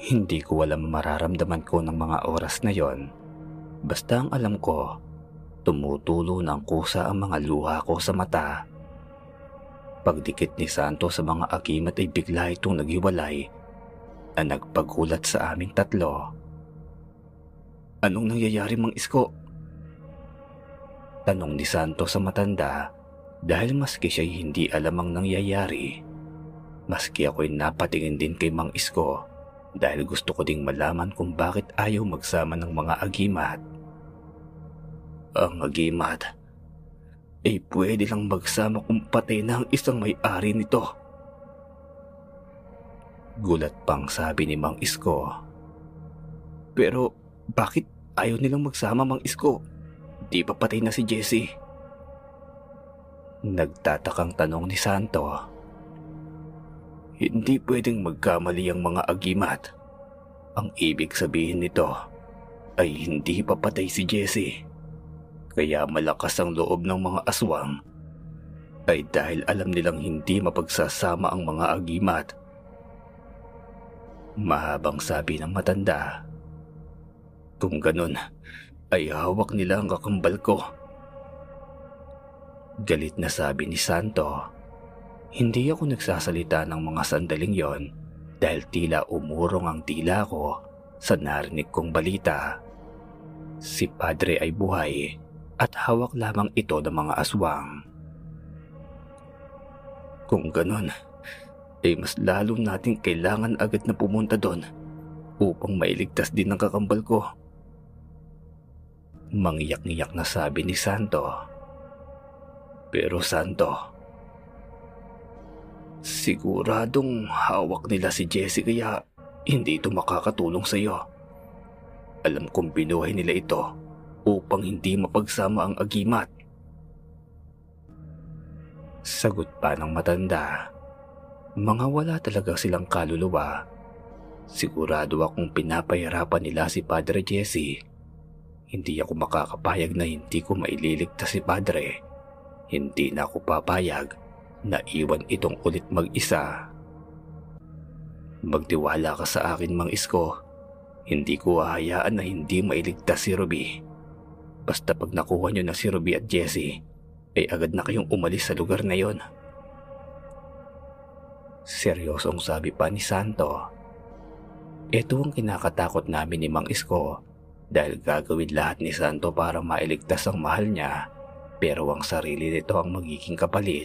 Hindi ko alam ang mararamdaman ko ng mga oras na yon. Basta ang alam ko, tumutulo ng kusa ang mga luha ko sa mata. Pagdikit ni Santo sa mga agimat ay bigla itong naghiwalay na nagpagulat sa aming tatlo. "Anong nangyayari, Mang Isko?" Tanong ni Santo sa matanda dahil maski siya'y hindi alam ang nangyayari. Maski ako'y napatingin din kay Mang Isko dahil gusto ko ding malaman kung bakit ayaw magsama ng mga agimat. "Ang agimat ay pwede lang magsama kung patay na ang isang may-ari nito." Gulat pang sabi ni Mang Isko. "Pero bakit ayaw nilang magsama, Mang Isko? Di ba patay na si Jessie?" Nagtatakang tanong ni Santo. "Hindi pwedeng magkamali ang mga agimat. Ang ibig sabihin nito ay hindi pa patay si Jessie. Kaya malakas ang loob ng mga aswang ay dahil alam nilang hindi mapagsasama ang mga agimat." Mahabang sabi ng matanda. "Kung ganun, ay hawak nila ang kakambal ko." Galit na sabi ni Santo. Hindi ako nagsasalita ng mga sandaling yon dahil tila umurong ang tila ko sa narinig kong balita. Si Padre ay buhay at hawak lamang ito ng mga aswang. "Kung ganun, ay mas lalo nating kailangan agad na pumunta doon upang mailigtas din ang kakambal ko." Mangyak-ngiyak na sabi ni Santo. "Pero Santo, siguradong hawak nila si Jessie kaya hindi ito makakatulong sa iyo. Alam kong binuhay nila ito upang hindi mapagsama ang agimat." Sagot pa ng matanda. Mga wala talaga silang kaluluwa. Sigurado akong pinapahirapan nila si Padre Jesse. Hindi ako makakapayag na hindi ko maililigtas si Padre. Hindi na ako papayag na iwan itong ulit mag-isa. Magtiwala ka sa akin, Mang Isko. Hindi ko hahayaan na hindi mailigtas si Ruby. Basta pag nakuha niyo na si Ruby at Jessie, ay agad na kayong umalis sa lugar na yon. Seryosong sabi pa ni Santo. Ito ang kinakatakot namin ni Mang Isko dahil gagawin lahat ni Santo para mailigtas ang mahal niya, pero ang sarili nito ang magiging kapalit.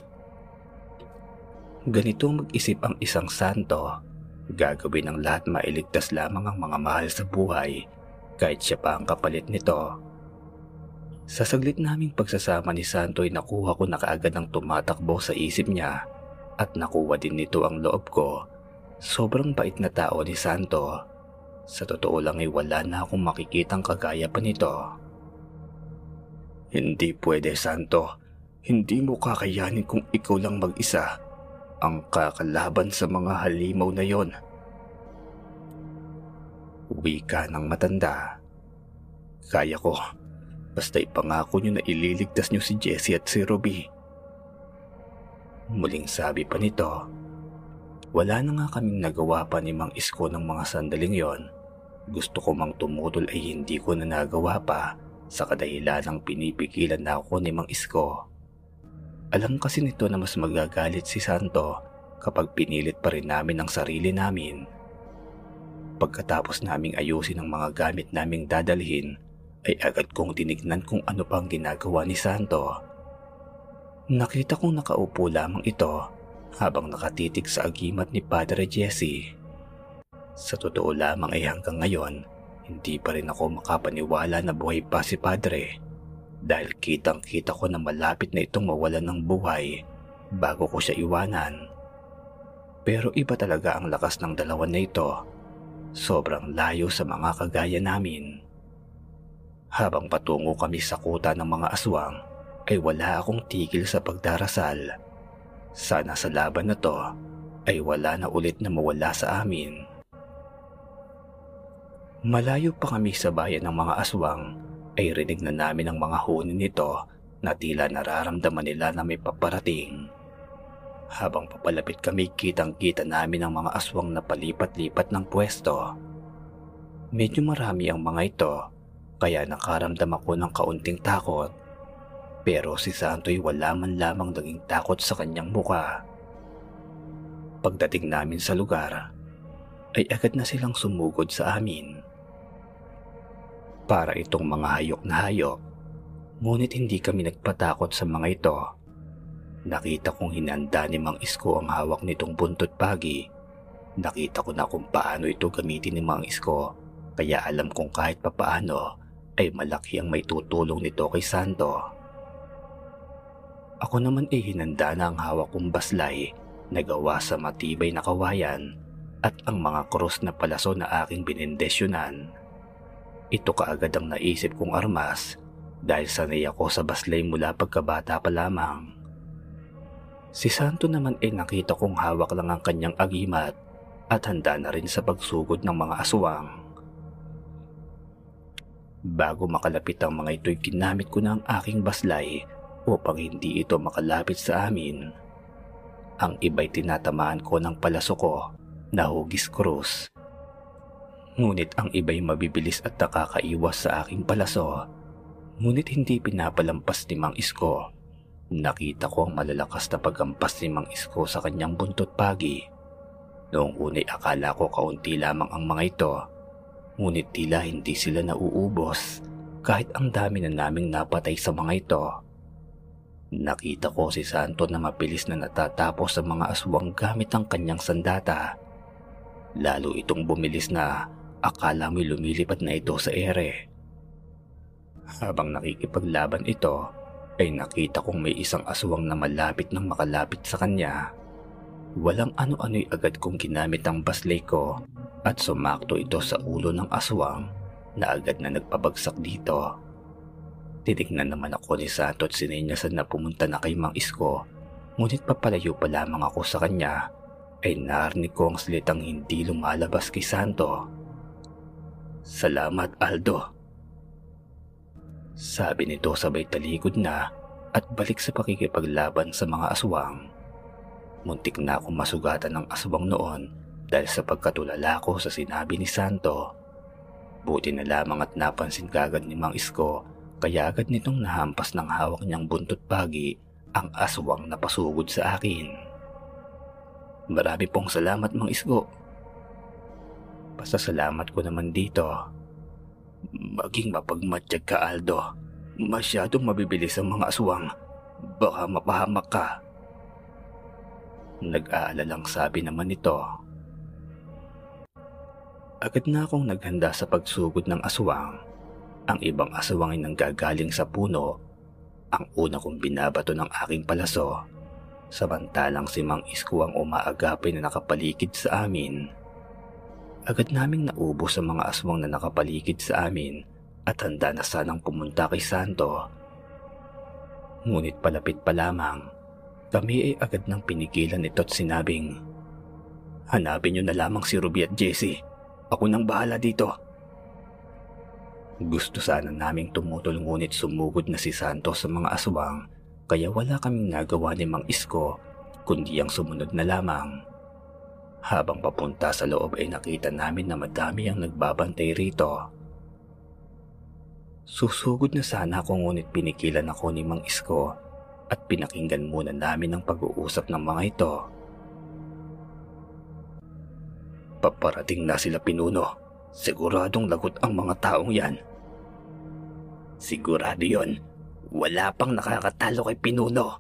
Ganito mag-isip ang isang santo. Gagawin ang lahat mailigtas lamang ang mga mahal sa buhay kahit siya pa ang kapalit nito. Sa saglit naming pagsasama ni Santo ay nakuha ko na kaagad ang tumatakbo sa isip niya at nakuha din nito ang loob ko. Sobrang bait na tao ni Santo. Sa totoo lang ay wala na akong makikitang kagaya pa nito. Hindi pwede, Santo. Hindi mo kakayanin kung ikaw lang mag-isa ang kakalaban sa mga halimaw na yon. Wika ng matanda. Kaya ko. Basta ipangako nyo na ililigtas nyo si Jessie at si Ruby. Muling sabi pa nito. Wala na nga kaming nagawa pa ni Mang Isko ng mga sandaling yon. Gusto ko mang tumutol ay hindi ko na nagawa pa sa kadahilan ng pinipigilan na ako ni Mang Isko. Alam kasi nito na mas magagalit si Santo kapag pinilit pa rin namin ang sarili namin. Pagkatapos naming ayusin ang mga gamit naming dadalhin, ay agad kong tinignan kung ano pang ginagawa ni Santo. Nakita kong nakaupo lamang ito habang nakatitig sa agimat ni Padre Jesse. Sa totoo lamang ay hanggang ngayon, hindi pa rin ako makapaniwala na buhay pa si Padre dahil kitang-kita ko na malapit na itong mawalan ng buhay bago ko siya iwanan. Pero iba talaga ang lakas ng dalawa na ito. Sobrang layo sa mga kagaya namin. Habang patungo kami sa kuta ng mga aswang, ay wala akong tigil sa pagdarasal. Sana sa laban na to ay wala na ulit na mawala sa amin. Malayo pa kami sa bayan ng mga aswang, ay rinig na namin ang mga huni nito na tila nararamdaman nila na may paparating. Habang papalapit kami, kitang-kita namin ang mga aswang na palipat-lipat ng pwesto. Medyo marami ang mga ito, kaya nakaramdam ako ng kaunting takot. Pero si Santo'y wala man lamang naging takot sa kanyang muka. Pagdating namin sa lugar, ay agad na silang sumugod sa amin. Para itong mga hayok na hayop, ngunit hindi kami nagpatakot sa mga ito. Nakita kong hinanda ni Mang Isko ang hawak nitong buntot pagi. Nakita ko na kung paano ito gamitin ni Mang Isko, kaya alam kong kahit papaano ay malaki ang may tutulong nito kay Santo. Ako naman ay hinanda na ang hawak kong baslay na gawa sa matibay na kawayan at ang mga krus na palaso na aking binindesyonan. Ito kaagad ang naisip kong armas dahil sanay ako sa baslay mula pagkabata pa lamang. Si Santo naman ay nakita kong hawak lang ang kanyang agimat at handa na rin sa pagsugod ng mga aswang. Bago makalapit ang mga ito'y ginamit ko na ang aking baslay upang hindi ito makalapit sa amin. Ang iba'y tinatamaan ko ng palaso ko na hugis krus. Ngunit ang iba'y mabibilis at nakakaiwas sa aking palaso. Ngunit hindi pinapalampas ni Mang Isko. Nakita ko ang malalakas na paghampas ni Mang Isko sa kanyang buntot pagi. Noong una'y akala ko kaunti lamang ang mga ito. Ngunit tila hindi sila nauubos kahit ang dami na naming napatay sa mga ito. Nakita ko si Santo na mabilis na natatapos ang mga aswang gamit ang kanyang sandata. Lalo itong bumilis na akala mo'y lumilipad na ito sa ere. Habang nakikipaglaban ito, ay nakita kong may isang aswang na malapit nang makalapit sa kanya. Walang ano-ano'y agad kong ginamit ang baslay ko at sumakto ito sa ulo ng aswang na agad na nagpabagsak dito. Tinignan naman ako ni Santo at sininyasan na pumunta na kay Mang Isko, ngunit papalayo pa lamang ako sa kanya ay narinig ko ang salitang hindi lumalabas kay Santo. "Salamat, Aldo," sabi nito sabay talikod na at balik sa pakikipaglaban sa mga aswang. Muntik na akong masugatan ng aswang noon dahil sa pagkatulala ko sa sinabi ni Santo. Buti na lamang at napansin kagad ni Mang Isko kaya agad nitong nahampas ng hawak niyang buntot pagi ang aswang na pasugod sa akin. "Marami pong salamat, Mang Isko." Pasasalamat ko naman dito. "Maging mapagmatsyag ka, Aldo. Masyadong mabibilis ang mga aswang. Baka mapahamak ka." Nag-aalalang sabi naman nito. Agad na akong naghanda sa pagsugod ng aswang. Ang ibang aswang ay nanggagaling sa puno. Ang una kong binabato ng aking palaso, samantalang si Mang Isko ang umaagapay na nakapaligid sa amin. Agad naming naubos ang mga aswang na nakapaligid sa amin at handa na sanang pumunta kay Santo. Ngunit palapit pa lamang, kami ay agad nang pinigilan ito at sinabing, "Hanapin niyo na lamang si Ruby at Jessie. Ako nang bahala dito." Gusto sana naming tumutol ngunit sumugod na si Santo sa mga aswang kaya wala kaming nagawa ni Mang Isko kundi ang sumunod na lamang. Habang papunta sa loob ay nakita namin na madami ang nagbabantay rito. Susugod na sana ako ngunit pinigilan ako ni Mang Isko at pinakinggan muna namin ang pag-uusap ng mga ito. "Paparating na sila, Pinuno. Siguradong lagot ang mga taong yan." "Sigurado yon. Wala pang nakakatalo kay Pinuno."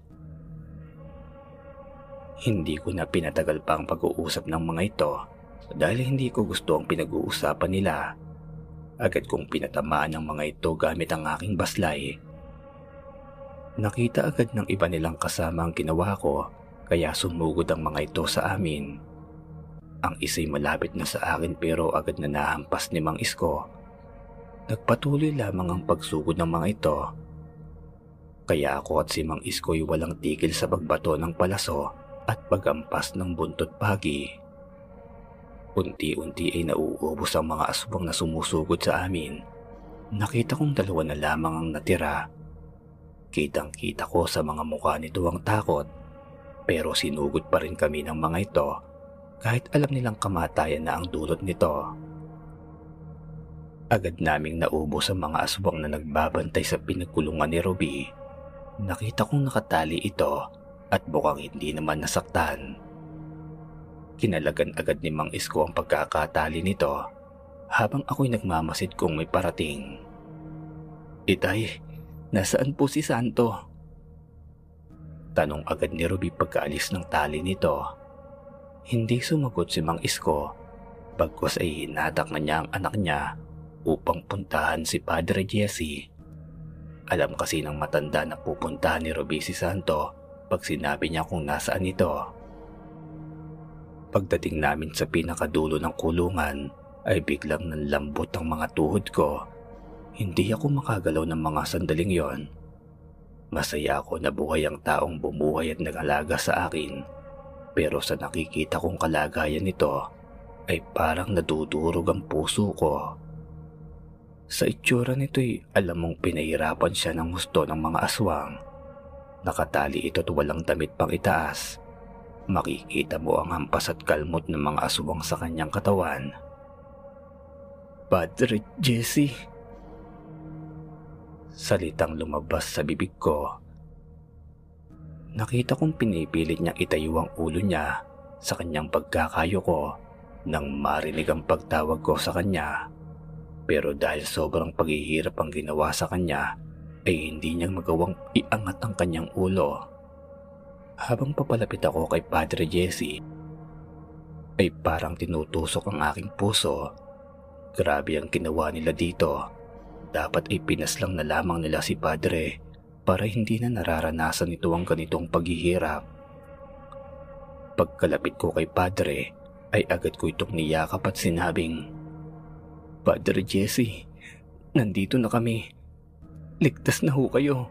Hindi ko na pinatagal pa ang pag-uusap ng mga ito dahil hindi ko gusto ang pinag-uusapan nila. Agad kong pinatamaan ang mga ito gamit ang aking baslay. Nakita agad ng iba nilang kasama ang ginawa ko kaya sumugod ang mga ito sa amin. Ang isa'y malapit na sa akin pero agad na nahampas ni Mang Isko. Nagpatuloy lamang ang pagsugod ng mga ito. Kaya ako at si Mang Isko'y walang tigil sa pagbato ng palaso at pagampas ng buntot pagi. Unti-unti ay nauubos ang mga aswang na sumusugod sa amin. Nakita kong 2 na lamang ang natira. Kitang-kita ko sa mga mukha nito ang takot. Pero sinugod pa rin kami ng mga ito kahit alam nilang kamatayan na ang dulot nito. Agad naming naubos ang mga aswang na nagbabantay sa pinagkulungan ni Ruby. Nakita kong nakatali ito at mukhang hindi naman nasaktan. Kinalagan agad ni Mang Isko ang pagkakatali nito habang ako'y nagmamasid kung may parating. "Itay, nasaan po si Santo?" Tanong agad ni Ruby pagkaalis ng tali nito. Hindi sumagot si Mang Isko, bagkus ay hinatak na niya ang anak niya upang puntahan si Padre Jesse. Alam kasi ng matanda na pupuntahan ni Ruby si Santo pag sinabi niya kung nasaan ito. Pagdating namin sa pinakadulo ng kulungan ay biglang nanlambot ang mga tuhod ko. Hindi ako makagalaw ng mga sandaling yon. Masaya ako na buhay ang taong bumuhay at nag-alaga sa akin. Pero sa nakikita kong kalagayan nito ay parang nadudurog ang puso ko. Sa itsura nito'y alam mong pinahirapan siya ng husto ng mga aswang. Nakatali ito at walang damit pang itaas. Makikita mo ang hampas at kalmot ng mga aswang sa kanyang katawan. "Padre Jesse," salitang lumabas sa bibig ko. Nakita kong pinipilit niyang itayo ang ulo niya sa kanyang pagkakayuko nang marinig ang pagtawag ko sa kanya. Pero dahil sobrang paghihirap ang ginawa sa kanya, ay hindi niya magawang iangat ang kanyang ulo. Habang papalapit ako kay Padre Jesse, ay parang tinutusok ang aking puso. Grabe ang ginawa nila dito. Dapat ay pinaslang na lamang nila si Padre para hindi na nararanasan ito ang ganitong paghihirap. Pagkalapit ko kay Padre, ay agad ko itong niyakap at sinabing, "Padre Jesse, nandito na kami. Ligtas na ho kayo."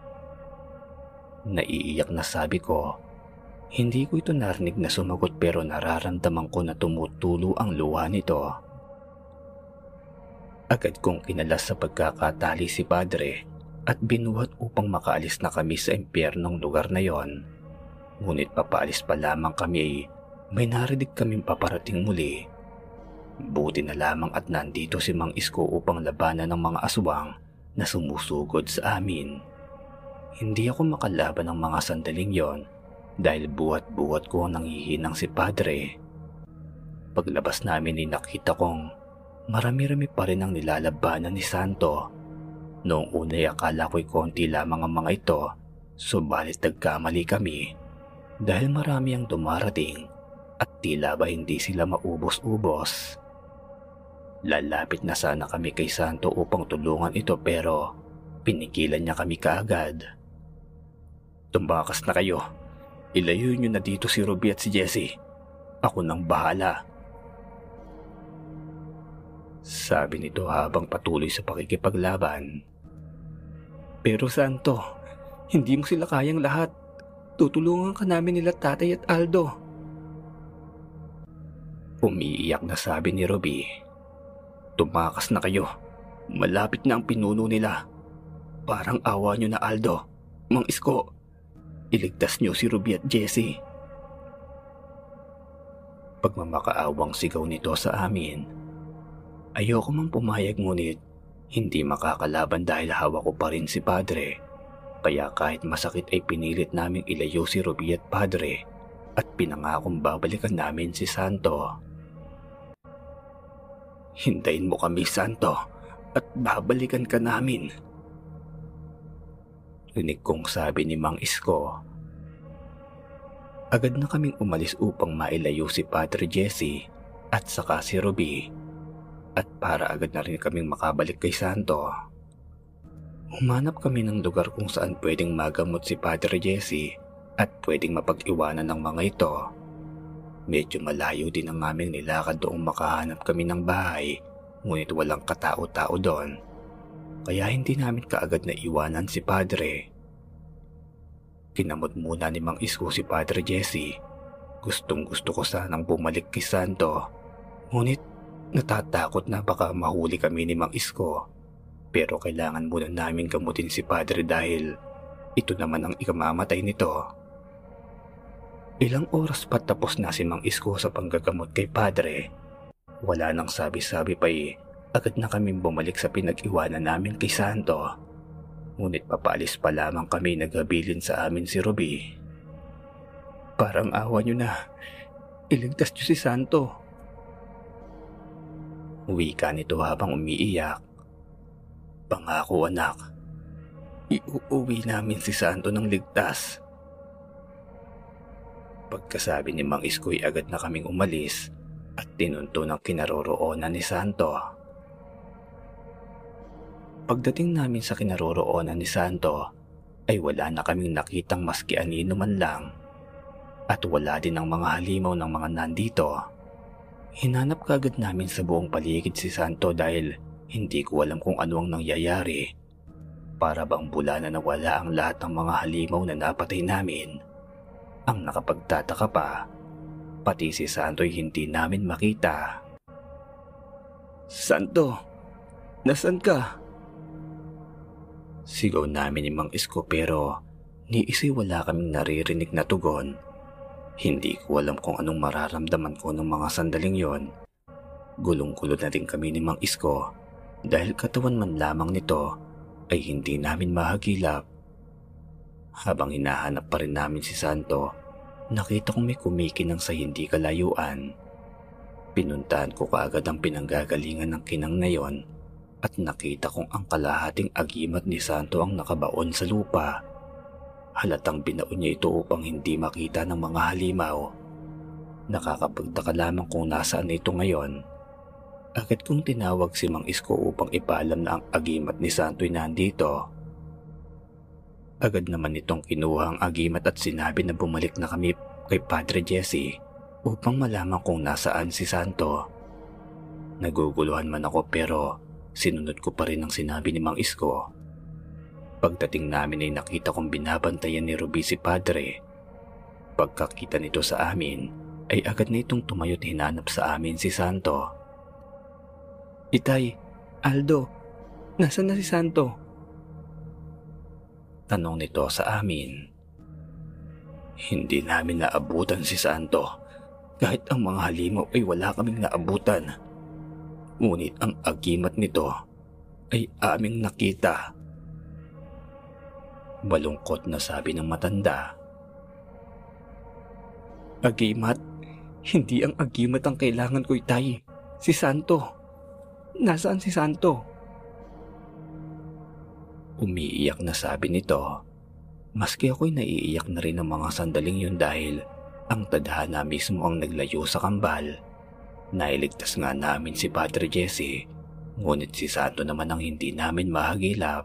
Naiiyak na sabi ko. Hindi ko ito narinig na sumagot pero nararamdaman ko na tumutulo ang luha nito. Agad kong kinalas sa pagkakatali si Padre at binuhat upang makaalis na kami sa impyernong lugar na yon. Ngunit papaalis pa lamang kami, may narinig kaming paparating muli. Buti na lamang at nandito si Mang Isko upang labanan ng mga aswang na sumusugod sa amin. Hindi ako makalaban ng mga sandaling yon dahil buhat-buhat ko nanghihinang si Padre. Paglabas namin ay nakita kong marami-rami pa rin ang nilalabanan ni Santo. Noong una'y akala ko'y konti lamang ang mga ito, subalit nagkamali kami dahil marami ang dumarating at tila ba hindi sila maubos-ubos. Lalapit na sana kami kay Santo upang tulungan ito pero pinigilan niya kami kaagad. "Tumakas na kayo. Ilayo niyo na dito si Ruby at si Jesse. Ako nang bahala," sabi nito habang patuloy sa pakikipaglaban. "Pero Santo, hindi mo sila kayang lahat. Tutulungan ka namin nila Tatay at Aldo." Umiiyak na sabi ni Ruby. "Tumakas na kayo. Malapit na ang pinuno nila. Parang awa niyo na Aldo, Mang Isko. Iligtas niyo si Ruby at Jesse." Pagmamakaawang sigaw nito sa amin. Ayoko mang pumayag ngunit hindi makakalaban dahil hawak ko pa rin si Padre. Kaya kahit masakit ay pinilit naming ilayo si Ruby at Padre at pinangakong babalikan namin si Santo. "Hintayin mo kami, Santo, at babalikan ka namin," rinig kong sabi ni Mang Isko. Agad na kaming umalis upang mailayo si Padre Jesse at saka si Ruby. At para agad na rin kaming makabalik kay Santo. Humanap kami ng lugar kung saan pwedeng magamot si Padre Jesse at pwedeng mapag-iwanan ng mga ito. Medyo malayo din ang aming nilakad doong makahanap kami ng bahay, ngunit walang katao-tao doon. Kaya hindi namin kaagad na iwanan si Padre. Kinamot muna ni Mang Isko si Padre Jesse. Gustong-gusto ko sanang bumalik kay Santo, ngunit natatakot na baka mahuli kami ni Mang Isko. Pero kailangan muna namin gamutin si Padre dahil ito naman ang ikamamatay nito. Ilang oras pa tapos na si Mang Isko sa panggagamot kay Padre. Wala nang sabi-sabi pa'y agad na kaming bumalik sa pinag-iwanan namin kay Santo. Ngunit papaalis pa lamang kami naghabilin sa amin si Ruby. Parang awa niyo na. Iligtas niyo si Santo. Wika nito habang umiiyak. Pangako anak, iuuwi namin si Santo ng ligtas. Pagkasabi ni Mang Isko'y agad na kaming umalis at tinunto ng kinaroroonan ni Santo. Pagdating namin sa kinaroroonan ni Santo ay wala na kaming nakitang maski anino man lang at wala din ang mga halimaw ng mga nandito. Hinanap kaagad namin sa buong paligid si Santo dahil hindi ko alam kung ano ang nangyayari. Para bang bula na nawala ang lahat ng mga halimaw na napatay namin. Ang nakapagtataka pa, pati si Santo'y hindi namin makita. Santo, nasan ka? Sigaw namin ni Mang Isko pero ni isa'y wala kaming naririnig na tugon. Hindi ko alam kung anong mararamdaman ko ng mga sandaling yon. Gulong-gulo na din kami ni Mang Isko dahil katawan man lamang nito ay hindi namin mahagilap. Habang hinahanap pa rin namin si Santo, nakita kong may kumikinang sa hindi kalayuan. Pinuntahan ko kaagad ang pinanggagalingan ng kinang na yon at nakita kong ang kalahating agimat ni Santo ang nakabaon sa lupa. Halatang binaon niya ito upang hindi makita ng mga halimaw. Nakakapagtaka lamang kung nasaan ito ngayon. Agad kong tinawag si Mang Isko upang ipaalam na ang agimat ni Santo'y nandito. Agad naman itong kinuha ang agimat at sinabi na bumalik na kami kay Padre Jesse upang malaman kung nasaan si Santo. Naguguluhan man ako pero sinunod ko pa rin ang sinabi ni Mang Isko. Pagdating namin ay nakita kong binabantayan ni Ruby si Padre. Pagkakita nito sa amin ay agad na itong tumayo't hinanap sa amin si Santo. Itay, Aldo, nasaan na si Santo? Tanong nito sa amin. Hindi namin naabutan si Santo. Kahit ang mga halimaw ay wala kaming naabutan. Ngunit ang agimat nito ay aming nakita. Malungkot na sabi ng matanda. Agimat? Hindi ang agimat ang kailangan ko, Itay. Si Santo. Nasaan si Santo? Umiiyak na sabi nito. Maski ako'y naiiyak na rin ng mga sandaling yun dahil ang tadhana mismo ang naglayo sa kambal. Nailigtas nga namin si Padre Jesse, ngunit si Santo naman ang hindi namin mahagilap.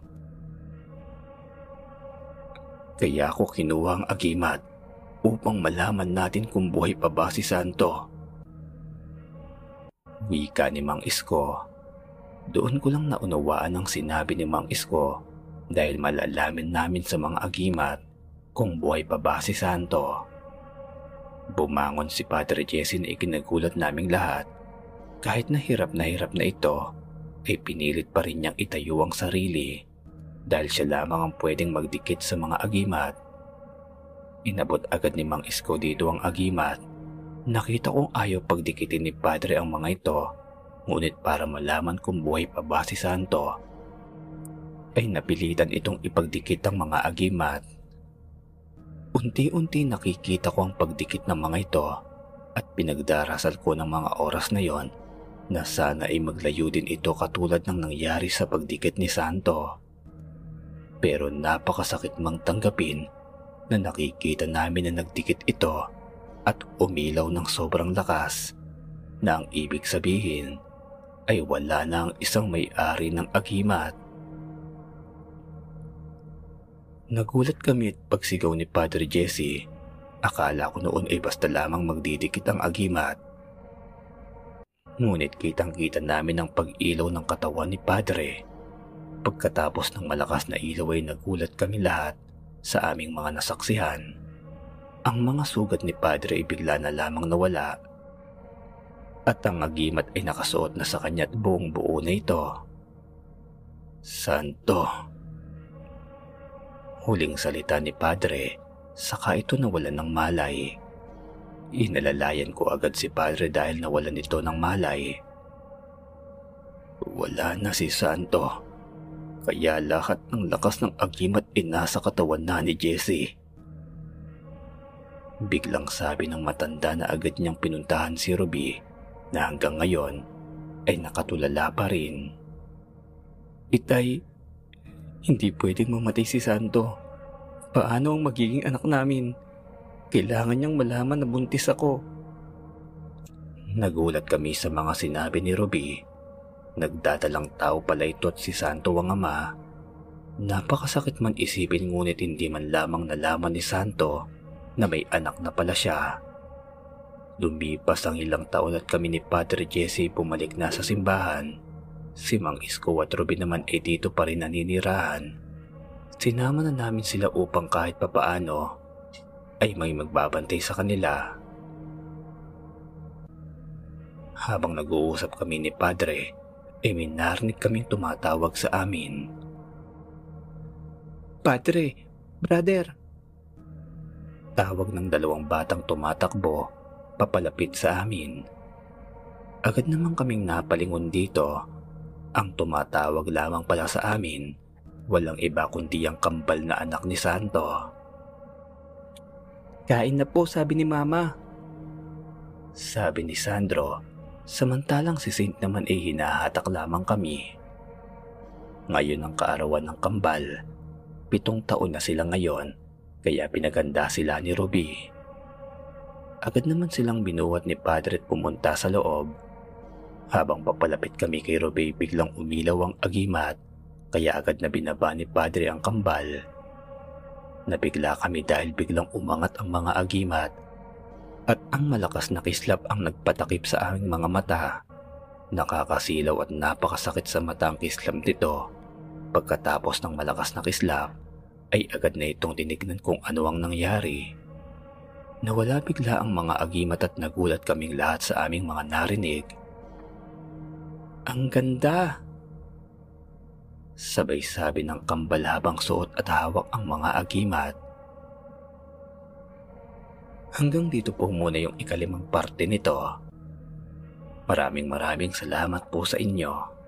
Kaya ako kinuha ang agimat upang malaman natin kung buhay pa ba si Santo. Wika ni Mang Isko. Doon ko lang naunawaan ang sinabi ni Mang Isko dahil malalaman namin sa mga agimat kung buhay pa ba si Santo. Bumangon si Padre Jesse na ikinagulat naming lahat. Kahit na hirap na ito, ay pinilit pa rin niyang itayo ang sarili dahil siya lamang ang pwedeng magdikit sa mga agimat. Inabot agad ni Mang Isko dito ang agimat. Nakita kong ayaw pagdikitin ni Padre ang mga ito, ngunit para malaman kung buhay pa ba si Santo, ay napilitan itong ipagdikit ang mga agimat. Unti-unti nakikita ko ang pagdikit ng mga ito at pinagdarasal ko ng mga oras na yon na sana ay maglayo din ito katulad ng nangyari sa pagdikit ni Santo. Pero napakasakit mang tanggapin na nakikita namin na nagdikit ito at umilaw ng sobrang lakas na ang ibig sabihin ay wala na ang isang may-ari ng agimat. Nagulat kami at pagsigaw ni Padre Jesse. Akala ko noon ay basta lamang magdidikit ang agimat. Ngunit kitang-kita namin ang pag-ilaw ng katawan ni Padre. Pagkatapos ng malakas na ilaw ay nagulat kami lahat sa aming mga nasaksihan. Ang mga sugat ni Padre ay bigla na lamang nawala at ang agimat ay nakasuot na sa kanya at buong buo na ito. Santo! Huling salita ni Padre, saka ito nawalan ng malay. Inalalayan ko agad si Padre dahil nawalan ito ng malay. Wala na si Santo, kaya lahat ng lakas ng agimat nasa katawan na ni Jessie. Biglang sabi ng matanda na agad niyang pinuntahan si Ruby na hanggang ngayon ay nakatulala pa rin. Itay, hindi pwedeng mamatay si Santo. Paano ang magiging anak namin? Kailangan niyang malaman na buntis ako. Nagulat kami sa mga sinabi ni Ruby. Nagdadalang tao pala ito at si Santo ang ama. Napakasakit man isipin ngunit hindi man lamang nalaman ni Santo na may anak na pala siya. Lumipas ang ilang taon at kami ni Padre Jesse bumalik na sa simbahan. Si Mang Isko at Ruby naman ay dito pa rin naninirahan. Sinama na namin sila upang kahit papaano ay may magbabantay sa kanila. Habang nag-uusap kami ni Padre, ay may narinig kaming tumatawag sa amin. Padre, brother! Tawag ng dalawang batang tumatakbo, papalapit sa amin. Agad naman kaming napalingon dito. Ang tumatawag lamang pala sa amin, walang iba kundi ang kambal na anak ni Santo. Kain na po, sabi ni Mama. Sabi ni Sandro, samantalang si Saint naman ay hinahatak lamang kami. Ngayon ang kaarawan ng kambal. 7 taon na sila ngayon, kaya pinaganda sila ni Ruby. Agad naman silang binuhat ni Padre at pumunta sa loob. Habang papalapit kami kay Ruby, biglang umilaw ang agimat, kaya agad na binaba ni Padre ang kambal. Nabigla kami dahil biglang umangat ang mga agimat at ang malakas na kislap ang nagpatakip sa aming mga mata. Nakakasilaw at napakasakit sa mata ang kislap nito. Pagkatapos ng malakas na kislap, ay agad na itong tinignan kung ano ang nangyari. Nawala bigla ang mga agimat at nagulat kaming lahat sa aming mga narinig. Ang ganda! Sabay sabi ng kambal habang suot at hawak ang mga agimat. Hanggang dito po muna yung ika-5 parte nito. Maraming salamat po sa inyo.